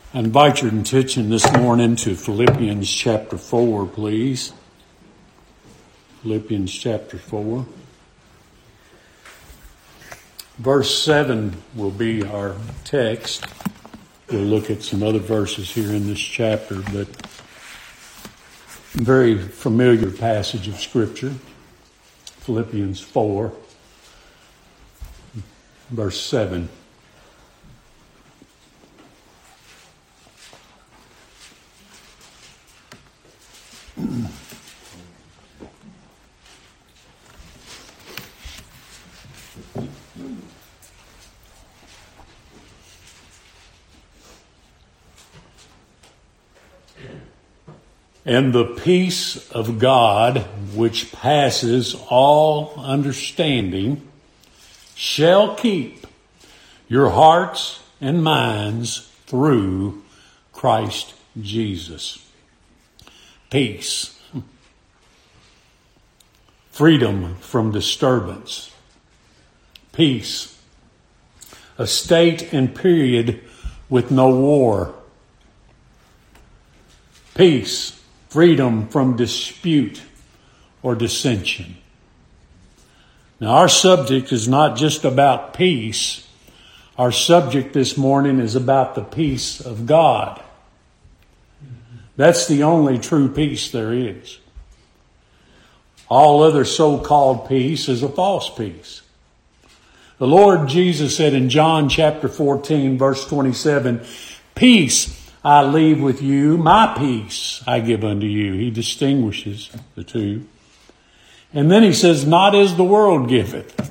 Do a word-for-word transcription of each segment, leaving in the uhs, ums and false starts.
I invite your attention this morning to Philippians chapter four, please. Philippians chapter four. Verse seven will be our text. We'll look at some other verses here in this chapter, but very familiar passage of Scripture. Philippians four, verse seven. And the peace of God, which passes all understanding, shall keep your hearts and minds through Christ Jesus. Peace. Freedom from disturbance. Peace. A state and period with no war. Peace. Freedom from dispute or dissension. Now, our subject is not just about peace. Our subject this morning is about the peace of God. That's the only true peace there is. All other so-called peace is a false peace. The Lord Jesus said in John chapter fourteen, verse twenty-seven, "Peace I leave with you, my peace I give unto you." He distinguishes the two. And then he says, "Not as the world giveth,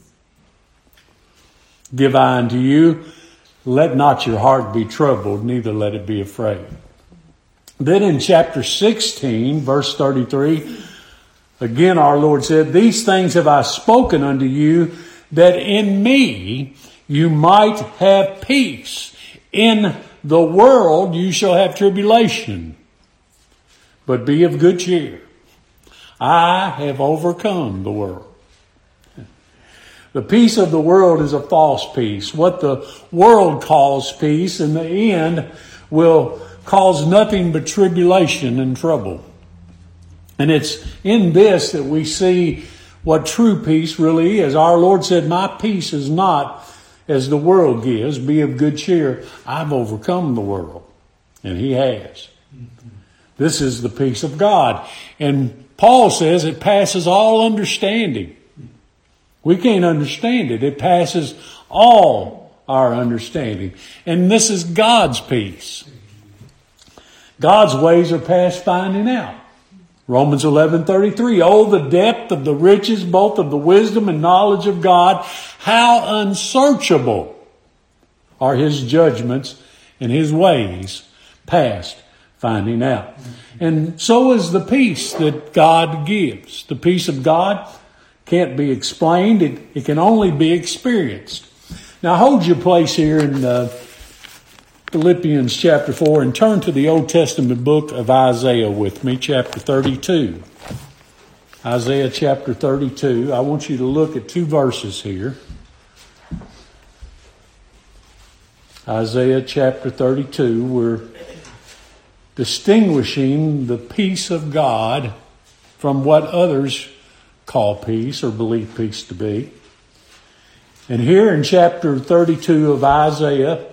give I unto you. Let not your heart be troubled, neither let it be afraid." Then in chapter sixteen, verse thirty-three, again our Lord said, "These things have I spoken unto you, that in me you might have peace. In the world you shall have tribulation, but be of good cheer. I have overcome the world." The peace of the world is a false peace. What the world calls peace in the end will cause nothing but tribulation and trouble. And it's in this that we see what true peace really is. Our Lord said, "My peace is not as the world gives. Be of good cheer. I've overcome the world." And He has. This is the peace of God. And Paul says it passes all understanding. We can't understand it. It passes all our understanding. And this is God's peace. God's ways are past finding out. Romans eleven thirty-three, "Oh, the depth of the riches, both of the wisdom and knowledge of God, how unsearchable are His judgments and His ways past finding out." And so is the peace that God gives. The peace of God can't be explained. It, it can only be experienced. Now hold your place here in uh, Philippians chapter four and turn to the Old Testament book of Isaiah with me, chapter thirty-two. Isaiah chapter thirty-two. I want you to look at two verses here. Isaiah chapter thirty-two. We're distinguishing the peace of God from what others call peace or believe peace to be. And here in chapter thirty-two of Isaiah,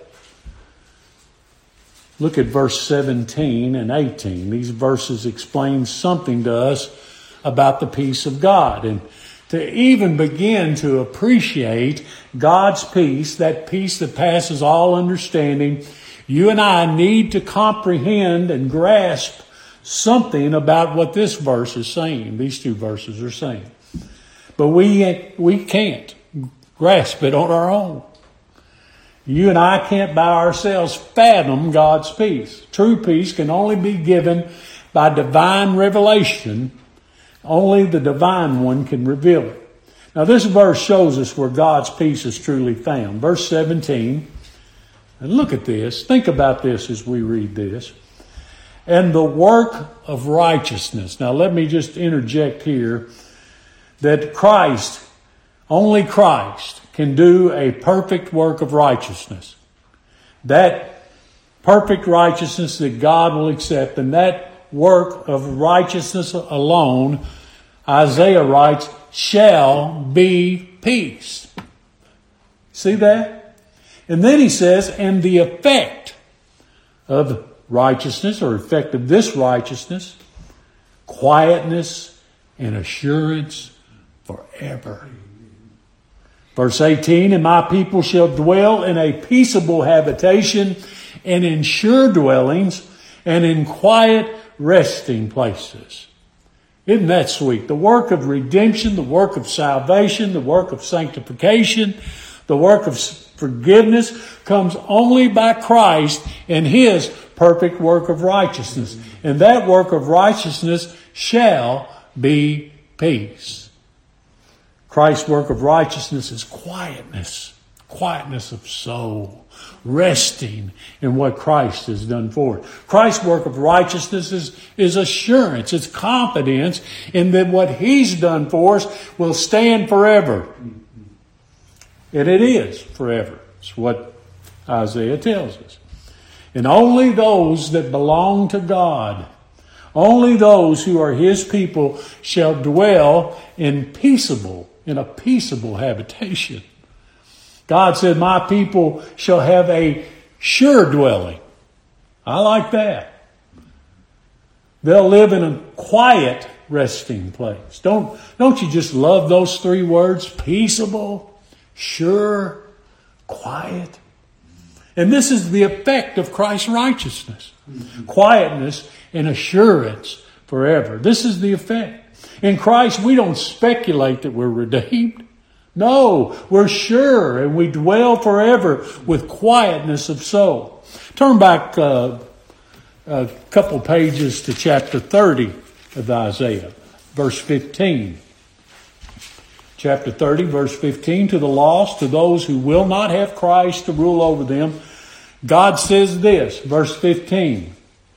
look at verse seventeen and eighteen. These verses explain something to us about the peace of God. And to even begin to appreciate God's peace, that peace that passes all understanding, you and I need to comprehend and grasp something about what this verse is saying. These two verses are saying. But we, we can't grasp it on our own. You and I can't by ourselves fathom God's peace. True peace can only be given by divine revelation. Only the divine one can reveal it. Now this verse shows us where God's peace is truly found. Verse seventeen. And look at this. Think about this as we read this. "And the work of righteousness." Now let me just interject here that Christ, only Christ, can do a perfect work of righteousness. That perfect righteousness that God will accept. And that work of righteousness alone, Isaiah writes, shall be peace. See that? And then he says, and the effect of righteousness, or effect of this righteousness, quietness and assurance forever. Verse eighteen, and my people shall dwell in a peaceable habitation and in sure dwellings and in quiet resting places. Isn't that sweet? The work of redemption, the work of salvation, the work of sanctification, the work of forgiveness comes only by Christ and His perfect work of righteousness. And that work of righteousness shall be peace. Christ's work of righteousness is quietness, quietness of soul, resting in what Christ has done for it. Christ's work of righteousness is, is assurance, it's confidence in that what He's done for us will stand forever. And it is forever. It's what Isaiah tells us. And only those that belong to God, only those who are His people shall dwell in peaceable, in a peaceable habitation. God said, my people shall have a sure dwelling. I like that. They'll live in a quiet resting place. Don't, don't you just love those three words? Peaceable, sure, quiet. And this is the effect of Christ's righteousness. Mm-hmm. Quietness and assurance forever. This is the effect. In Christ, we don't speculate that we're redeemed. No, we're sure and we dwell forever with quietness of soul. Turn back uh, a couple pages to chapter thirty of Isaiah, verse fifteen. Chapter thirty, verse fifteen, to the lost, to those who will not have Christ to rule over them, God says this, verse fifteen.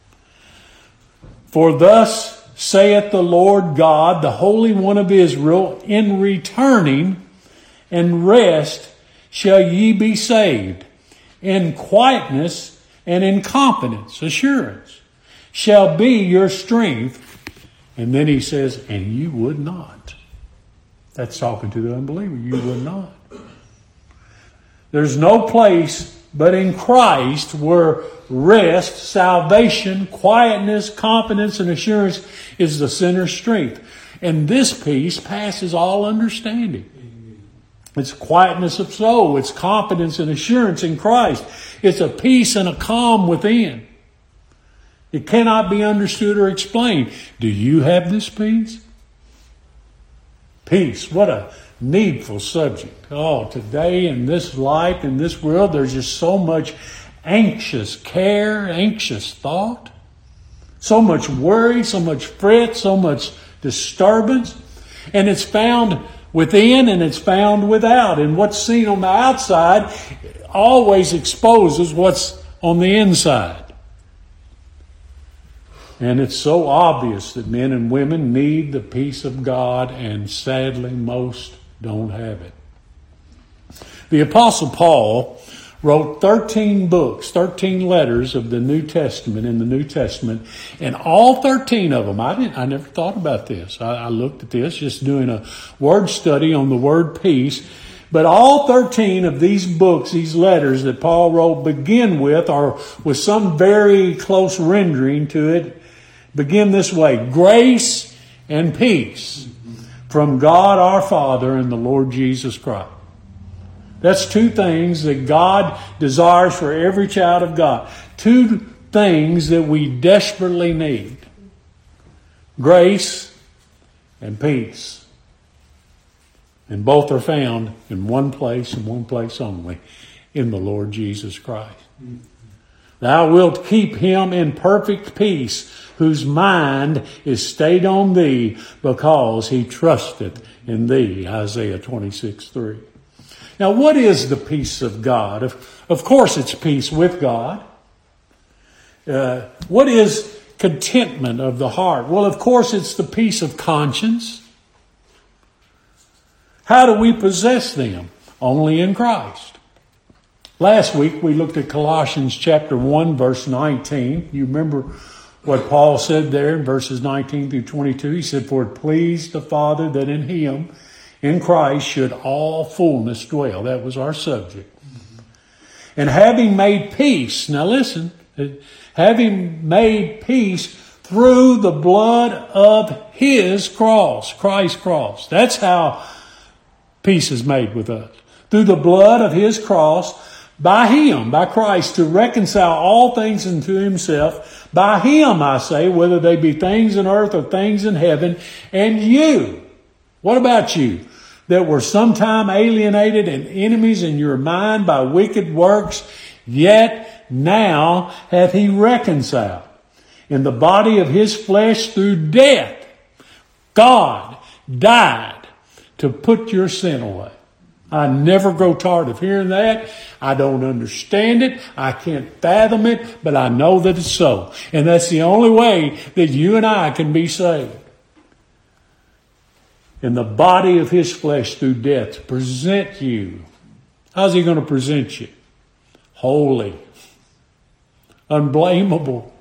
For thus saith the Lord God, the Holy One of Israel, in returning and rest shall ye be saved. In quietness and in confidence, assurance, shall be your strength. And then he says, and you would not. That's talking to the unbeliever. You would not. There's no place but in Christ where rest, salvation, quietness, confidence, and assurance is the sinner's strength. And this peace passes all understanding. It's quietness of soul. It's confidence and assurance in Christ. It's a peace and a calm within. It cannot be understood or explained. Do you have this peace? Peace. What a needful subject. Oh, today in this life, in this world, there's just so much anxious care, anxious thought, so much worry, so much fret, so much disturbance. And it's found within and it's found without. And what's seen on the outside always exposes what's on the inside. And it's so obvious that men and women need the peace of God, and sadly most don't have it. The Apostle Paul wrote thirteen books, thirteen letters of the New Testament in the New Testament, and all thirteen of them, I didn't, I never thought about this. I, I looked at this, just doing a word study on the word peace. But all thirteen of these books, these letters that Paul wrote, begin with, or with some very close rendering to it, begin this way: grace and peace from God our Father and the Lord Jesus Christ. That's two things that God desires for every child of God. Two things that we desperately need: grace and peace. And both are found in one place and one place only, in the Lord Jesus Christ. Thou wilt keep him in perfect peace, whose mind is stayed on thee, because he trusteth in thee. Isaiah twenty-six three. Now, what is the peace of God? Of, of course, it's peace with God. Uh, what is contentment of the heart? Well, of course, it's the peace of conscience. How do we possess them? Only in Christ. Last week we looked at Colossians chapter one, verse nineteen. You remember what Paul said there in verses nineteen through twenty-two. He said, "For it pleased the Father that in him, in Christ, should all fullness dwell." That was our subject. And having made peace, now listen, having made peace through the blood of his cross, Christ's cross. That's how peace is made with us. Through the blood of his cross, by him, by Christ, to reconcile all things unto himself. By him, I say, whether they be things in earth or things in heaven. And you, what about you? That were sometime alienated and enemies in your mind by wicked works, yet now hath he reconciled in the body of his flesh through death. God died to put your sin away. I never grow tired of hearing that. I don't understand it. I can't fathom it, but I know that it's so. And that's the only way that you and I can be saved. In the body of his flesh through death, to present you. How's he going to present you? Holy, unblameable,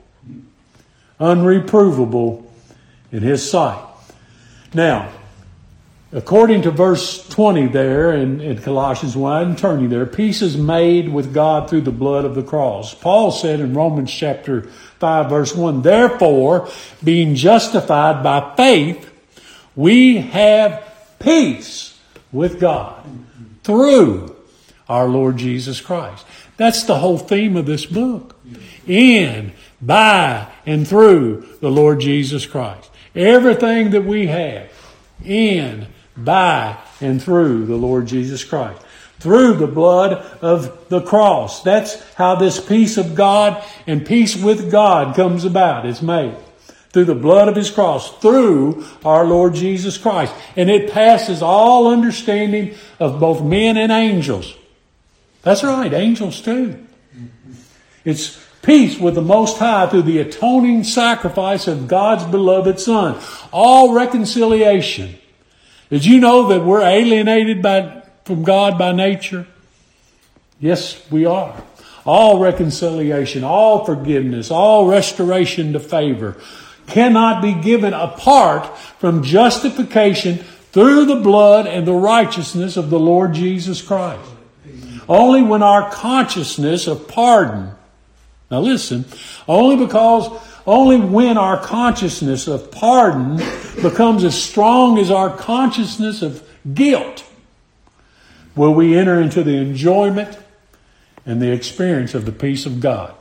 unreprovable in his sight. Now, according to verse twenty there in, in Colossians one, I'm turning there, peace is made with God through the blood of the cross. Paul said in Romans chapter five, verse one, "Therefore, being justified by faith, we have peace with God through our Lord Jesus Christ." That's the whole theme of this book. In, by, and through the Lord Jesus Christ. Everything that we have, in, by, and through the Lord Jesus Christ. Through the blood of the cross. That's how this peace of God and peace with God comes about. It's made. Through the blood of his cross, through our Lord Jesus Christ. And it passes all understanding of both men and angels. That's right, angels too. It's peace with the Most High through the atoning sacrifice of God's beloved Son. All reconciliation. Did you know that we're alienated by, from God by nature? Yes, we are. All reconciliation, all forgiveness, all restoration to favor cannot be given apart from justification through the blood and the righteousness of the Lord Jesus Christ. Only when our consciousness of pardon, now listen, only because, only when our consciousness of pardon becomes as strong as our consciousness of guilt, will we enter into the enjoyment and the experience of the peace of God.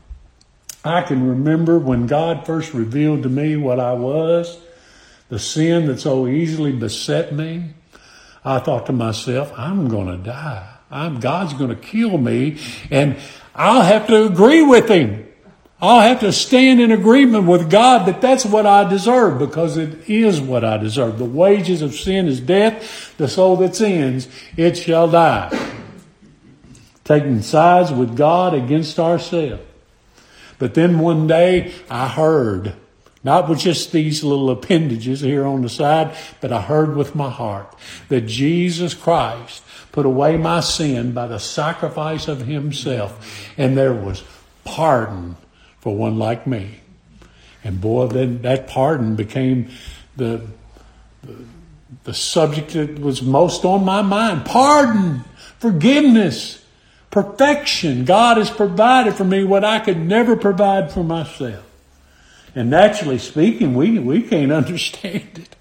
I can remember when God first revealed to me what I was, the sin that so easily beset me. I thought to myself, I'm going to die. I'm, God's going to kill me, and I'll have to agree with him. I'll have to stand in agreement with God that that's what I deserve, because it is what I deserve. The wages of sin is death. The soul that sins, it shall die. Taking sides with God against ourselves. But then one day I heard, not with just these little appendages here on the side, but I heard with my heart that Jesus Christ put away my sin by the sacrifice of himself. And there was pardon for one like me. And boy, then that pardon became the, the, the subject that was most on my mind. Pardon, forgiveness, perfection. God has provided for me what I could never provide for myself. And naturally speaking, we, we can't understand it.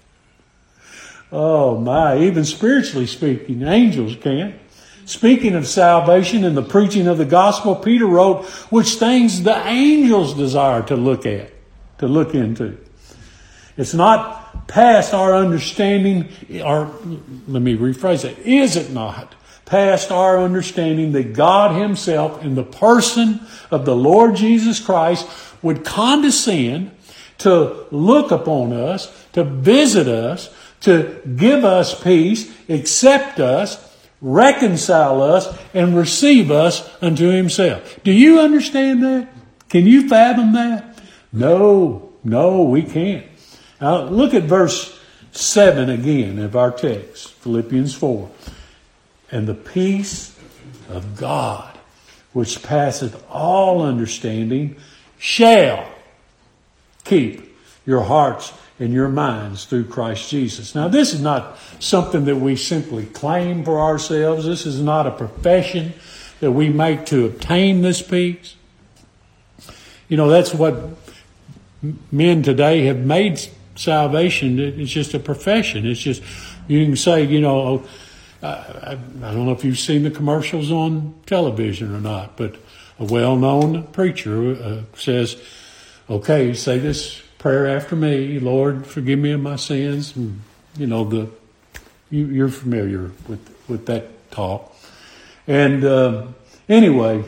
Oh my, even spiritually speaking, angels can't. Speaking of salvation and the preaching of the gospel, Peter wrote, which things the angels desire to look at, to look into. It's not past our understanding, or let me rephrase it, is it not past our understanding that God himself in the person of the Lord Jesus Christ would condescend to look upon us, to visit us, to give us peace, accept us, reconcile us, and receive us unto himself. Do you understand that? Can you fathom that? No, no, we can't. Now look at verse seven again of our text, Philippians four. And the peace of God, which passeth all understanding, shall keep your hearts and your minds through Christ Jesus. Now, this is not something that we simply claim for ourselves. This is not a profession that we make to obtain this peace. You know, that's what men today have made salvation. It's just a profession. It's just, you can say, you know, I, I don't know if you've seen the commercials on television or not, but a well-known preacher uh, says, okay, say this prayer after me. Lord, forgive me of my sins. And, you know, the you, you're familiar with, with that talk. And uh, anyway,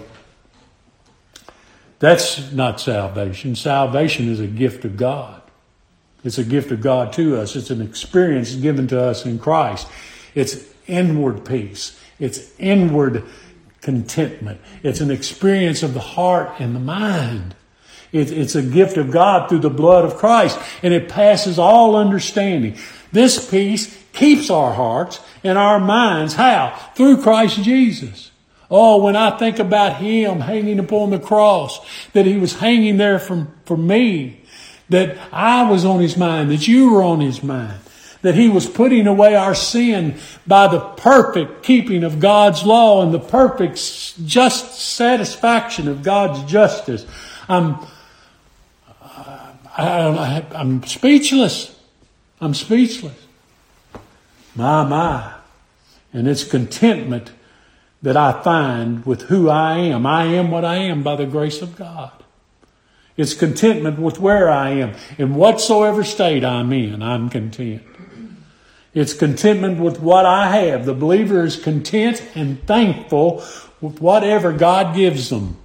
that's not salvation. Salvation is a gift of God. It's a gift of God to us. It's an experience given to us in Christ. It's inward peace. It's inward contentment. It's an experience of the heart and the mind. It, it's a gift of God through the blood of Christ, and it passes all understanding. This peace keeps our hearts and our minds. How? Through Christ Jesus. Oh, when I think about Him hanging upon the cross, that He was hanging there for, for me, that I was on His mind, that you were on His mind, that He was putting away our sin by the perfect keeping of God's law and the perfect just satisfaction of God's justice. I'm, I, I, I'm speechless. I'm speechless. My, my. And it's contentment that I find with who I am. I am what I am by the grace of God. It's contentment with where I am. In whatsoever state I'm in, I'm content. It's contentment with what I have. The believer is content and thankful with whatever God gives them.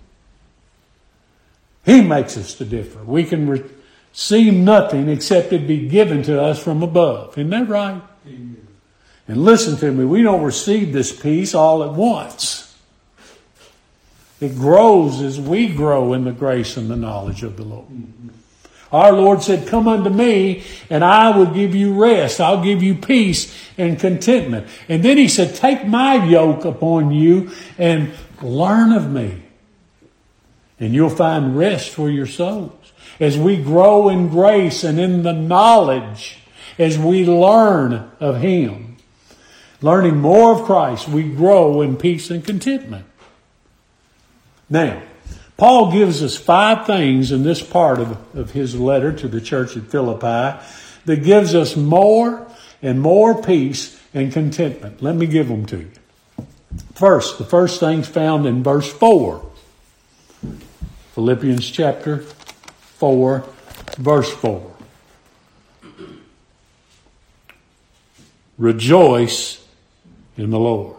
He makes us to differ. We can receive nothing except it be given to us from above. Isn't that right? Amen. And listen to me, we don't receive this peace all at once. It grows as we grow in the grace and the knowledge of the Lord. Mm-hmm. Our Lord said, come unto me and I will give you rest. I'll give you peace and contentment. And then He said, take my yoke upon you and learn of me. And you'll find rest for your souls. As we grow in grace and in the knowledge, as we learn of Him, learning more of Christ, we grow in peace and contentment. Now, Paul gives us five things in this part of, of his letter to the church at Philippi that gives us more and more peace and contentment. Let me give them to you. First, the first thing's found in verse four. Philippians chapter four, verse four. Rejoice in the Lord.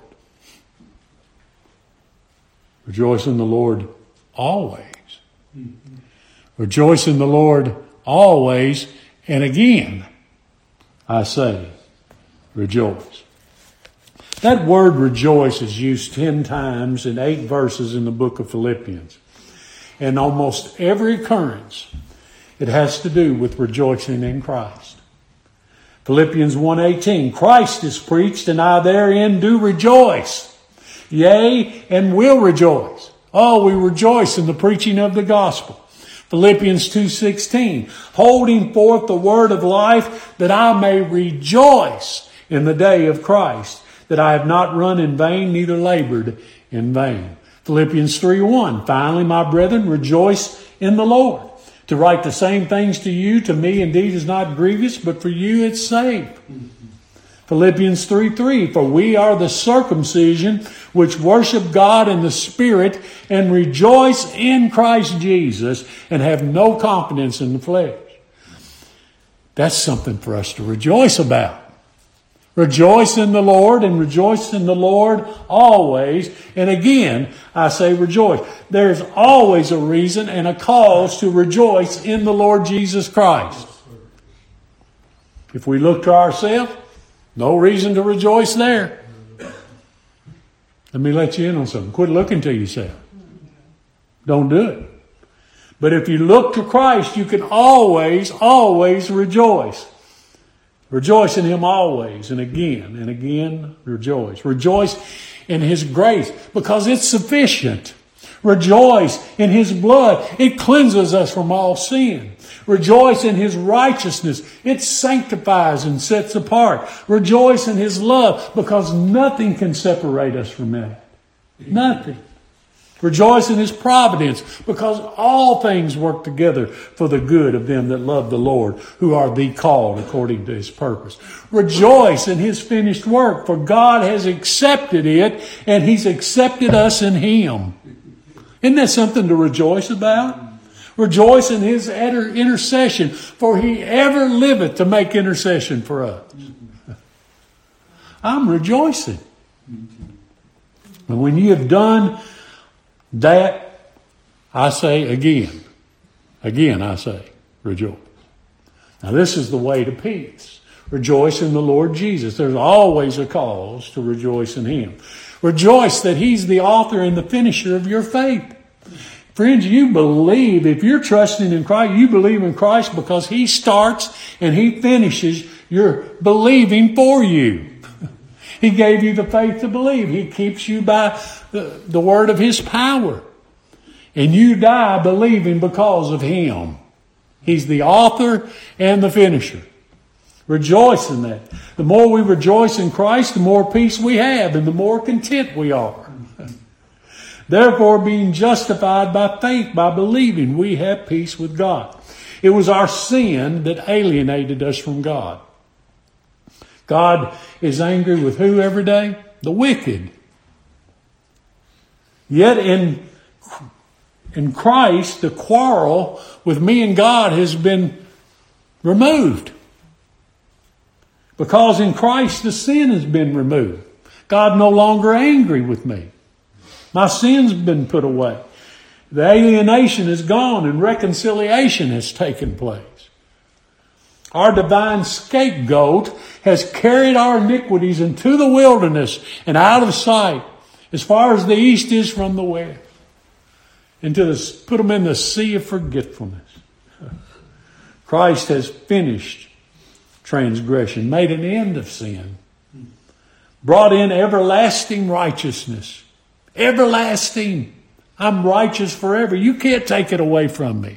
Rejoice in the Lord always. Mm-hmm. Rejoice in the Lord always. And again, I say, rejoice. That word rejoice is used ten times in eight verses in the book of Philippians. And almost every occurrence, it has to do with rejoicing in Christ. Philippians one eighteen, Christ is preached, and I therein do rejoice. Yea, and will rejoice. Oh, we rejoice in the preaching of the gospel. Philippians two sixteen, holding forth the word of life, that I may rejoice in the day of Christ, that I have not run in vain, neither labored in vain. Philippians three one, finally, my brethren, rejoice in the Lord. To write the same things to you, to me indeed is not grievous, but for you it's safe. Mm-hmm. Philippians three three, for we are the circumcision which worship God in the Spirit and rejoice in Christ Jesus and have no confidence in the flesh. That's something for us to rejoice about. Rejoice in the Lord, and rejoice in the Lord always. And again, I say rejoice. There's always a reason and a cause to rejoice in the Lord Jesus Christ. If we look to ourselves, no reason to rejoice there. Let me let you in on something. Quit looking to yourself. Don't do it. But if you look to Christ, you can always, always rejoice. Rejoice in Him always, and again and again rejoice. Rejoice in His grace, because it's sufficient. Rejoice in His blood. It cleanses us from all sin. Rejoice in His righteousness. It sanctifies and sets apart. Rejoice in His love, because nothing can separate us from that. Nothing. Rejoice in His providence, because all things work together for the good of them that love the Lord, who are the called according to His purpose. Rejoice in His finished work, for God has accepted it, and He's accepted us in Him. Isn't that something to rejoice about? Rejoice in His intercession, for He ever liveth to make intercession for us. I'm rejoicing. And when you have done that, I say again, again I say, rejoice. Now this is the way to peace. Rejoice in the Lord Jesus. There's always a cause to rejoice in Him. Rejoice that He's the author and the finisher of your faith. Friends, you believe, if you're trusting in Christ, you believe in Christ because He starts and He finishes your believing for you. He gave you the faith to believe. He keeps you by the, the word of His power. And you die believing because of Him. He's the author and the finisher. Rejoice in that. The more we rejoice in Christ, the more peace we have and the more content we are. Therefore, being justified by faith, by believing, we have peace with God. It was our sin that alienated us from God. God is angry with who every day? The wicked. Yet in, in Christ, the quarrel with me and God has been removed. Because in Christ, the sin has been removed. God no longer angry with me. My sin's been put away. The alienation is gone and reconciliation has taken place. Our divine scapegoat has carried our iniquities into the wilderness and out of sight, as far as the east is from the west, and to the, put them in the sea of forgetfulness. Christ has finished transgression, made an end of sin, brought in everlasting righteousness. Everlasting. I'm righteous forever. You can't take it away from me.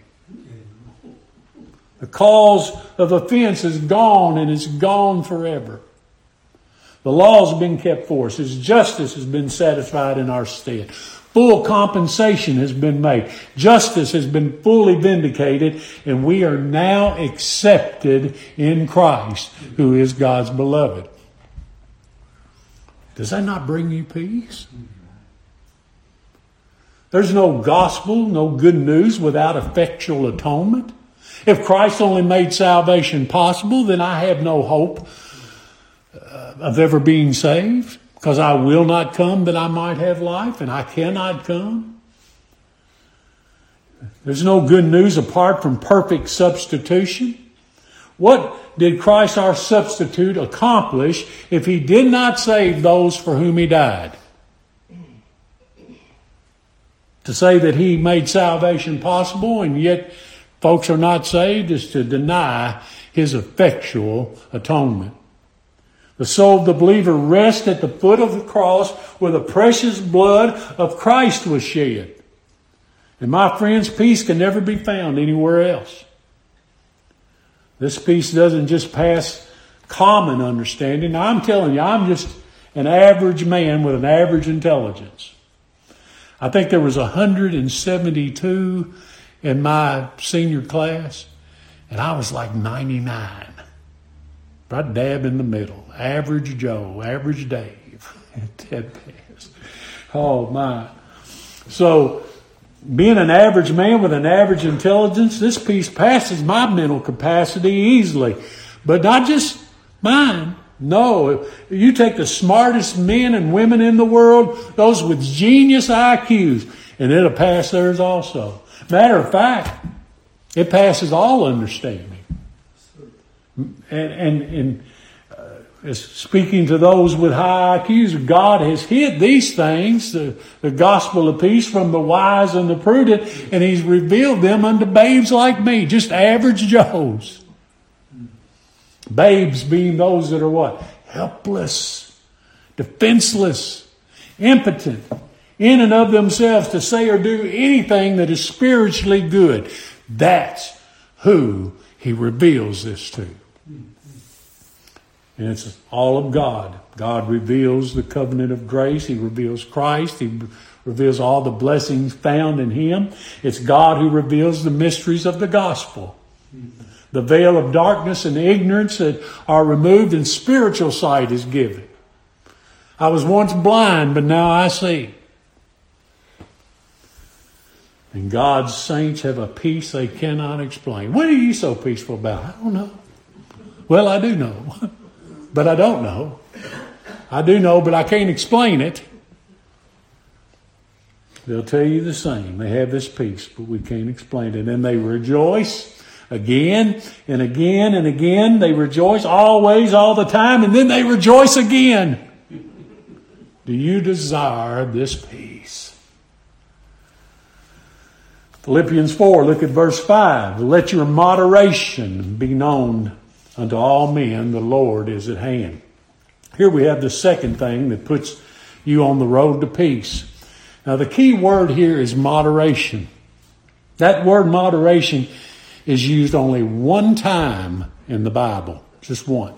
The cause of offense is gone, and it's gone forever. The law's been kept for us. His justice has been satisfied in our stead. Full compensation has been made. Justice has been fully vindicated, and we are now accepted in Christ, who is God's beloved. Does that not bring you peace? There's no gospel, no good news without effectual atonement. If Christ only made salvation possible, then I have no hope uh, of ever being saved, because I will not come that I might have life, and I cannot come. There's no good news apart from perfect substitution. What did Christ, our substitute, accomplish if He did not save those for whom He died? To say that He made salvation possible and yet folks are not saved is to deny His effectual atonement. The soul of the believer rests at the foot of the cross where the precious blood of Christ was shed. And my friends, peace can never be found anywhere else. This peace doesn't just pass common understanding. Now, I'm telling you, I'm just an average man with an average intelligence. I think there was one hundred seventy-two in my senior class, and I was like ninety-nine. Right dab in the middle. Average Joe, average Dave. Ted Pass. Oh, my. So, being an average man with an average intelligence, this piece passes my mental capacity easily. But not just mine. No. You take the smartest men and women in the world, those with genius I Qs, and it'll pass theirs also. Matter of fact, it passes all understanding. And, and, and uh, speaking to those with high I Qs, God has hid these things, the, the gospel of peace, from the wise and the prudent, and He's revealed them unto babes like me, just average Joes. Babes being those that are what? Helpless, defenseless, impotent, in and of themselves to say or do anything that is spiritually good. That's who he reveals this to. And it's all of God. God reveals the covenant of grace. He reveals Christ. He reveals all the blessings found in him. It's God who reveals the mysteries of the gospel. The veil of darkness and ignorance that are removed and spiritual sight is given. I was once blind, but now I see. And God's saints have a peace they cannot explain. What are you so peaceful about? I don't know. Well, I do know. But I don't know. I do know, but I can't explain it. They'll tell you the same. They have this peace, but we can't explain it. And they rejoice again and again and again. They rejoice always, all the time, and then they rejoice again. Do you desire this peace? Philippians four, look at verse five. Let your moderation be known unto all men. The Lord is at hand. Here we have the second thing that puts you on the road to peace. Now the key word here is moderation. That word moderation is used only one time in the Bible. Just one.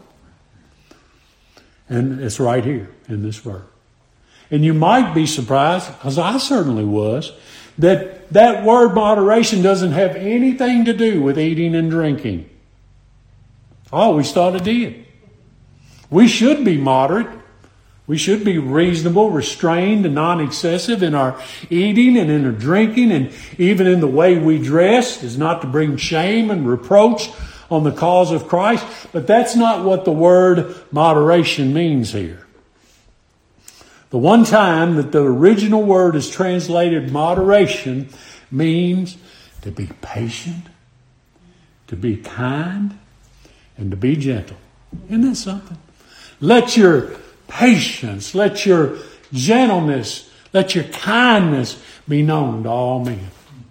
And it's right here in this verse. And you might be surprised, because I certainly was, that that word moderation doesn't have anything to do with eating and drinking. I always thought it did. We should be moderate. We should be reasonable, restrained, and non-excessive in our eating and in our drinking, and even in the way we dress, is not to bring shame and reproach on the cause of Christ. But that's not what the word moderation means here. The one time that the original word is translated moderation means to be patient, to be kind, and to be gentle. Isn't that something? Let your patience, let your gentleness, let your kindness be known to all men.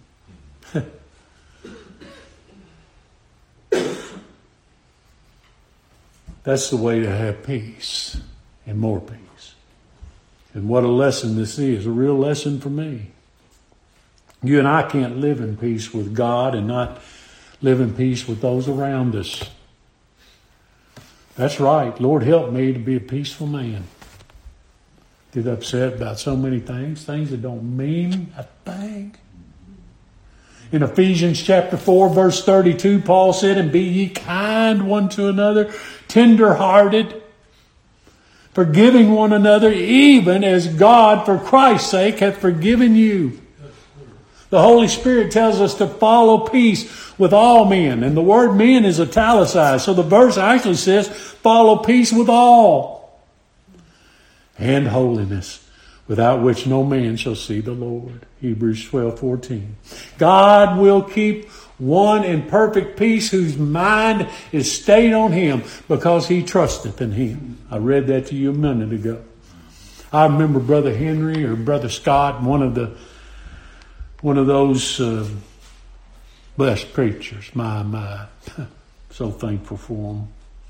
That's the way to have peace and more peace. And what a lesson this is, a real lesson for me. You and I can't live in peace with God and not live in peace with those around us. That's right. Lord, help me to be a peaceful man. Get upset about so many things, things that don't mean a thing. In Ephesians chapter four, verse thirty-two, Paul said, and be ye kind one to another, tender-hearted, forgiving one another, even as God, for Christ's sake, hath forgiven you. The Holy Spirit tells us to follow peace with all men. And the word men is italicized. So the verse actually says, follow peace with all. And holiness, without which no man shall see the Lord. Hebrews twelve fourteen. God will keep one in perfect peace whose mind is stayed on him because he trusteth in him. I read that to you a minute ago. I remember Brother Henry or Brother Scott, one of the one of those uh, blessed preachers. My, my. So thankful for them.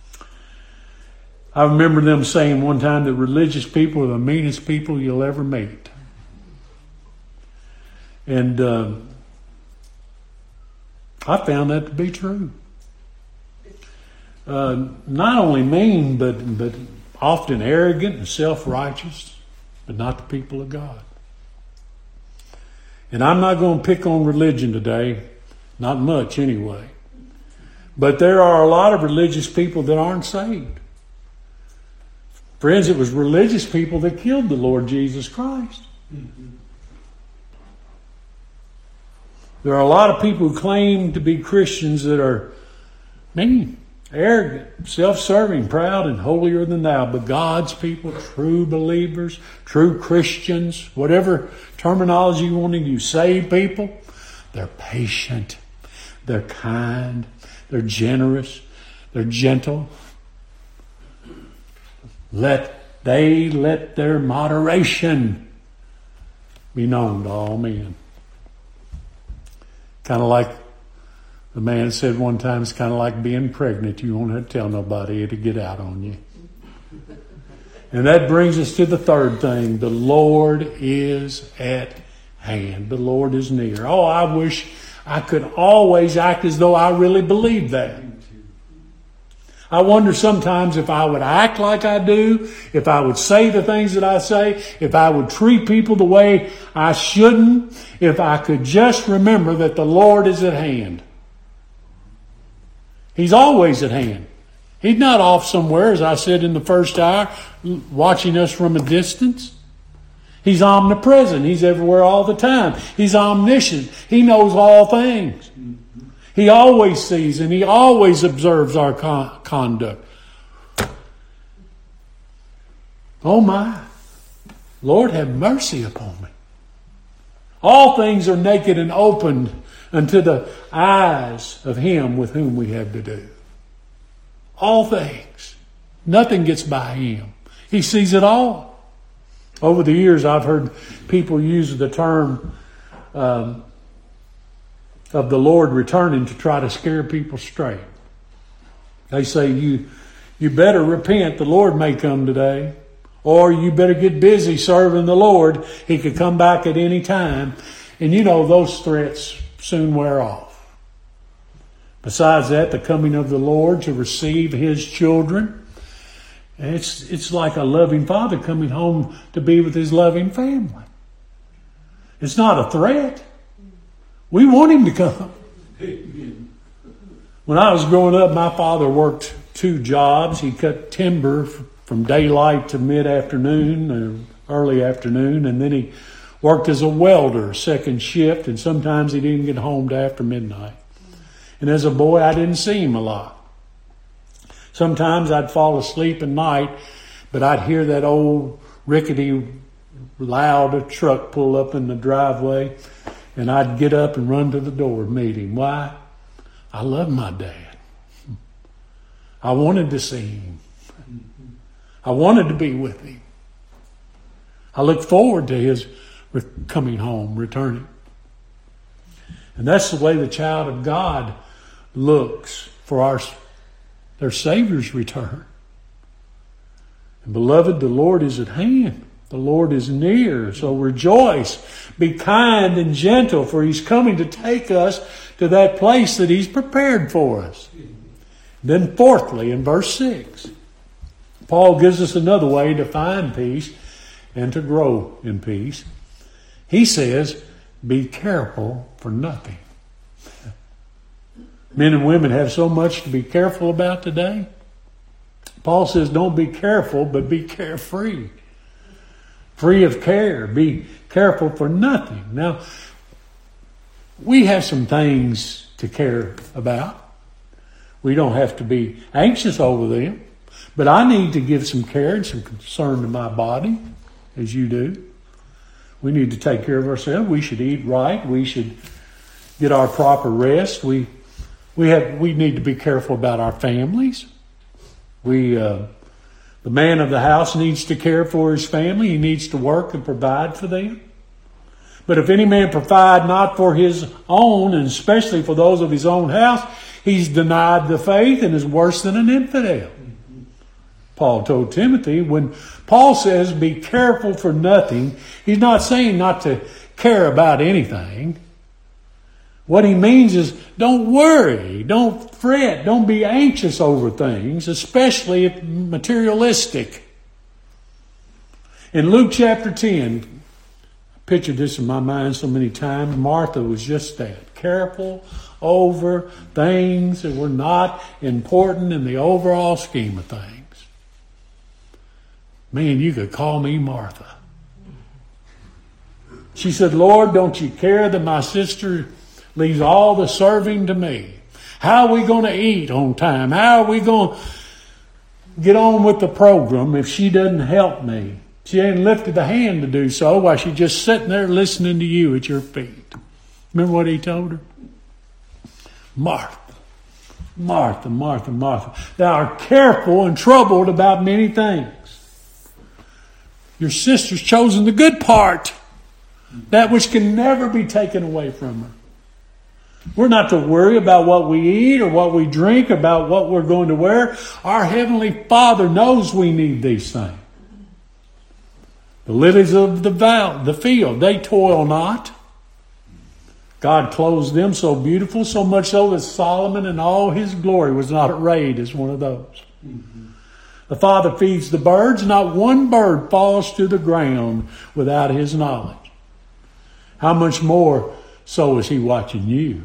I remember them saying one time that religious people are the meanest people you'll ever meet. And uh, I found that to be true. Uh, not only mean, but but often arrogant and self-righteous, but not the people of God. And I'm not going to pick on religion today, not much anyway. But there are a lot of religious people that aren't saved. Friends, it was religious people that killed the Lord Jesus Christ. Mm-hmm. There are a lot of people who claim to be Christians that are mean, arrogant, self-serving, proud, and holier than thou. But God's people, true believers, true Christians, whatever terminology you want to use, saved people, they're patient, they're kind, they're generous, they're gentle. Let they let their moderation be known to all men. Kind of like the man said one time, it's kind of like being pregnant. You won't have to tell nobody, it'll get out on you. And that brings us to the third thing. The Lord is at hand. The Lord is near. Oh, I wish I could always act as though I really believed that. I wonder sometimes if I would act like I do, if I would say the things that I say, if I would treat people the way I shouldn't, if I could just remember that the Lord is at hand. He's always at hand. He's not off somewhere, as I said in the first hour, watching us from a distance. He's omnipresent. He's everywhere all the time. He's omniscient. He knows all things. He always sees and He always observes our con- conduct. Oh my, Lord, have mercy upon me. All things are naked and opened unto the eyes of Him with whom we have to do. All things. Nothing gets by Him. He sees it all. Over the years, I've heard people use the term um, of the Lord returning to try to scare people straight. They say, you, you better repent, the Lord may come today. Or you better get busy serving the Lord. He could come back at any time. And you know, those threats soon wear off. Besides that, the coming of the Lord to receive His children. It's, it's like a loving father coming home to be with his loving family. It's not a threat. We want Him to come. When I was growing up, my father worked two jobs. He cut timber from daylight to mid-afternoon, or early afternoon, and then he worked as a welder, second shift, and sometimes he didn't get home till after midnight. And as a boy, I didn't see him a lot. Sometimes I'd fall asleep at night, but I'd hear that old rickety, loud truck pull up in the driveway, and I'd get up and run to the door and meet him. Why? I love my dad. I wanted to see him. I wanted to be with him. I look forward to his coming home, returning. And that's the way the child of God looks for our their Savior's return. And beloved, the Lord is at hand. The Lord is near. So rejoice. Be kind and gentle, for He's coming to take us to that place that He's prepared for us. Then fourthly, in verse six, Paul gives us another way to find peace and to grow in peace. He says, be careful for nothing. Men and women have so much to be careful about today. Paul says, don't be careful, but be carefree. Free of care. Be careful for nothing. Now, we have some things to care about. We don't have to be anxious over them. But I need to give some care and some concern to my body, as you do. We need to take care of ourselves. We should eat right. We should get our proper rest. We we have we need to be careful about our families. We uh, the man of the house needs to care for his family. He needs to work and provide for them. But if any man provide not for his own, and especially for those of his own house, he's denied the faith and is worse than an infidel. Paul told Timothy, when Paul says be careful for nothing, he's not saying not to care about anything. What he means is don't worry, don't fret, don't be anxious over things, especially if materialistic. In Luke chapter ten, I pictured this in my mind so many times, Martha was just that, careful over things that were not important in the overall scheme of things. Man, you could call me Martha. She said, Lord, don't you care that my sister leaves all the serving to me? How are we going to eat on time? How are we going to get on with the program if she doesn't help me? She ain't lifted a hand to do so while she's just sitting there listening to you at your feet. Remember what he told her? Martha, Martha, Martha, Martha, thou art careful and troubled about many things. Your sister's chosen the good part, that which can never be taken away from her. We're not to worry about what we eat or what we drink, about what we're going to wear. Our Heavenly Father knows we need these things. The lilies of the val- the field, they toil not. God clothes them so beautiful, so much so that Solomon in all his glory was not arrayed as one of those. Mm-hmm. The Father feeds the birds. Not one bird falls to the ground without his knowledge. How much more so is he watching you?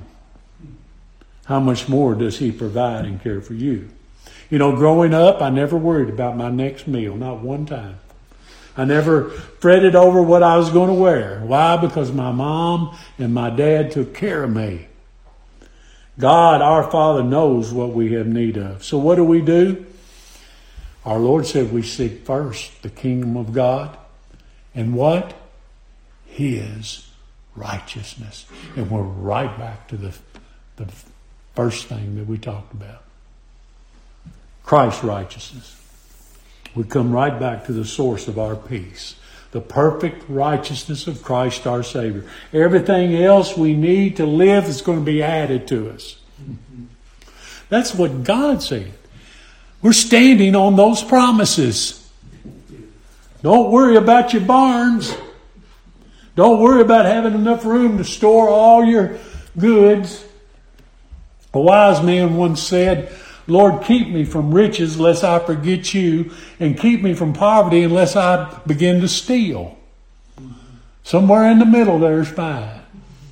How much more does he provide and care for you? You know, growing up, I never worried about my next meal, not one time. I never fretted over what I was going to wear. Why? Because my mom and my dad took care of me. God, our Father, knows what we have need of. So what do we do? Our Lord said we seek first the kingdom of God. And what? His righteousness. And we're right back to the, the first thing that we talked about. Christ's righteousness. We come right back to the source of our peace. The perfect righteousness of Christ our Savior. Everything else we need to live is going to be added to us. That's what God said. We're standing on those promises. Don't worry about your barns. Don't worry about having enough room to store all your goods. A wise man once said, Lord, keep me from riches lest I forget you, and keep me from poverty unless I begin to steal. Somewhere in the middle there's fine.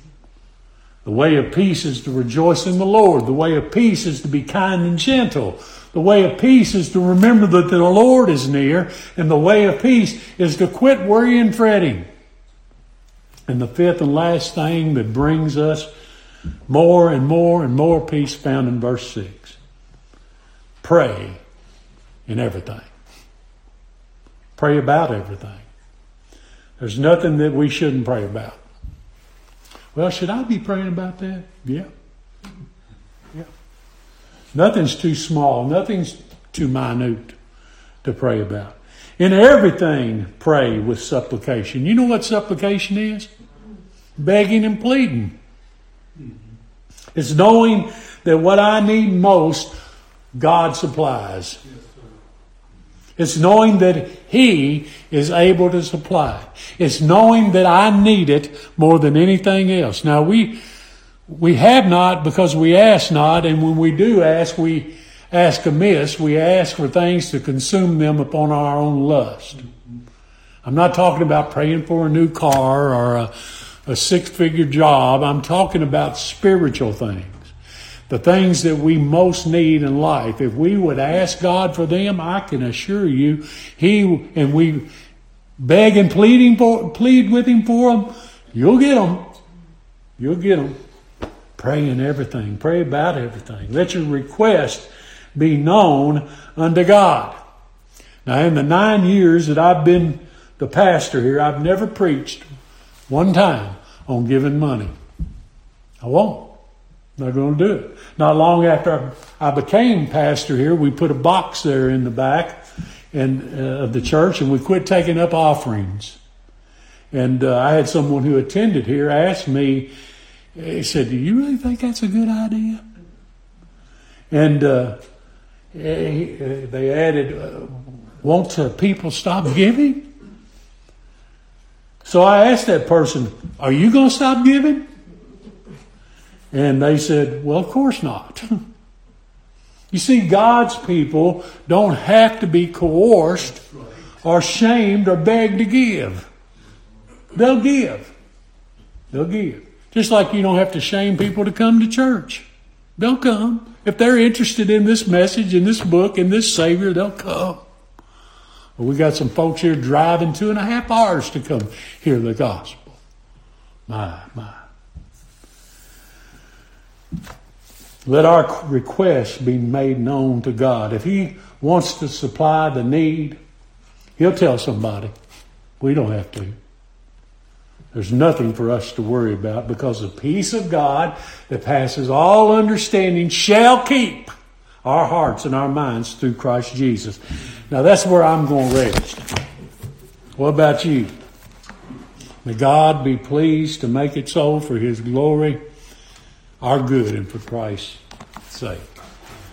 The way of peace is to rejoice in the Lord. The way of peace is to be kind and gentle. The way of peace is to remember that the Lord is near. And the way of peace is to quit worrying and fretting. And the fifth and last thing that brings us more and more and more peace found in verse six. Pray in everything. Pray about everything. There's nothing that we shouldn't pray about. Well, should I be praying about that? Yeah. Yeah. Nothing's too small. Nothing's too minute to pray about. In everything, pray with supplication. You know what supplication is? Begging and pleading. It's knowing that what I need most, God supplies. It's knowing that He is able to supply. It's knowing that I need it more than anything else. Now we we have not because we ask not, and when we do ask, we ask amiss. We ask for things to consume them upon our own lust. I'm not talking about praying for a new car or a, a six-figure job. I'm talking about spiritual things. The things that we most need in life. If we would ask God for them, I can assure you, He and we beg and pleading for, plead with Him for them, you'll get them. You'll get them. Pray in everything. Pray about everything. Let your request be known unto God. Now, in the nine years that I've been the pastor here, I've never preached one time on giving money. I won't. Not going to do it. Not long after I became pastor here, we put a box there in the back and, uh, of the church, and we quit taking up offerings. And uh, I had someone who attended here ask me, he said, do you really think that's a good idea? And uh, he, uh, they added, uh, won't uh, people stop giving? So I asked that person, are you going to stop giving? And they said, well, of course not. You see, God's people don't have to be coerced or shamed or begged to give. They'll give. They'll give. Just like you don't have to shame people to come to church. They'll come. If they're interested in this message, in this book, in this Savior, they'll come. Well, we got some folks here driving two and a half hours to come hear the gospel. My, my. Let our requests be made known to God. If He wants to supply the need, He'll tell somebody. We don't have to. There's nothing for us to worry about because the peace of God that passes all understanding shall keep our hearts and our minds through Christ Jesus. Now that's where I'm going to rest. What about you? May God be pleased to make it so for His glory, our good, and for Christ's sake.